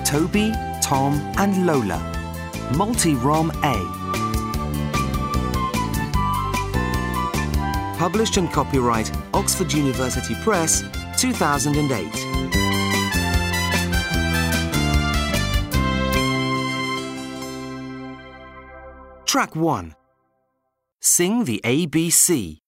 Toby, Tom and Lola. Multi-ROM A. Published and copyright Oxford University Press, 2008. Track 1. Sing the ABC.